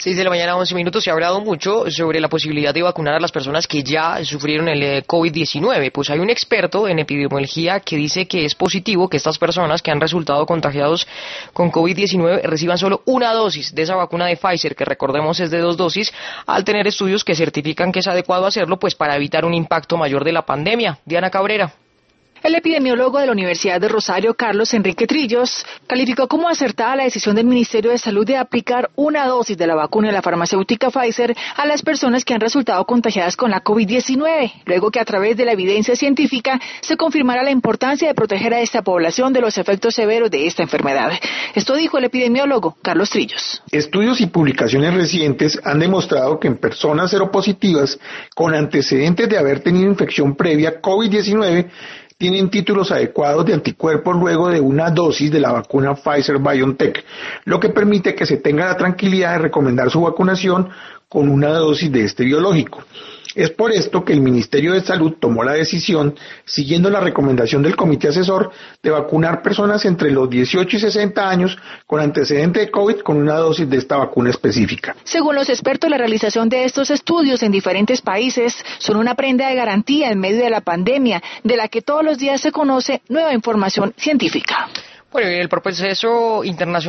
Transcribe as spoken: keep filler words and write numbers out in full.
seis de la mañana, once minutos. Se ha hablado mucho sobre la posibilidad de vacunar a las personas que ya sufrieron el eh, COVID diecinueve. Pues hay un experto en epidemiología que dice que es positivo que estas personas que han resultado contagiados con COVID diecinueve reciban solo una dosis de esa vacuna de Pfizer, que recordemos es de dos dosis, al tener estudios que certifican que es adecuado hacerlo, pues para evitar un impacto mayor de la pandemia. Diana Cabrera. El epidemiólogo de la Universidad de Rosario, Carlos Enrique Trillos, calificó como acertada la decisión del Ministerio de Salud de aplicar una dosis de la vacuna de la farmacéutica Pfizer a las personas que han resultado contagiadas con la COVID diecinueve, luego que a través de la evidencia científica se confirmara la importancia de proteger a esta población de los efectos severos de esta enfermedad. Esto dijo el epidemiólogo Carlos Trillos. Estudios y publicaciones recientes han demostrado que en personas seropositivas con antecedentes de haber tenido infección previa COVID diecinueve tienen títulos adecuados de anticuerpos luego de una dosis de la vacuna Pfizer-BioNTech, lo que permite que se tenga la tranquilidad de recomendar su vacunación con una dosis de este biológico. Es por esto que el Ministerio de Salud tomó la decisión, siguiendo la recomendación del Comité Asesor, de vacunar personas entre los dieciocho y sesenta años con antecedente de COVID con una dosis de esta vacuna específica. Según los expertos, la realización de estos estudios en diferentes países son una prenda de garantía en medio de la pandemia, de la que todos los días se conoce nueva información científica. Bueno, el proceso internacional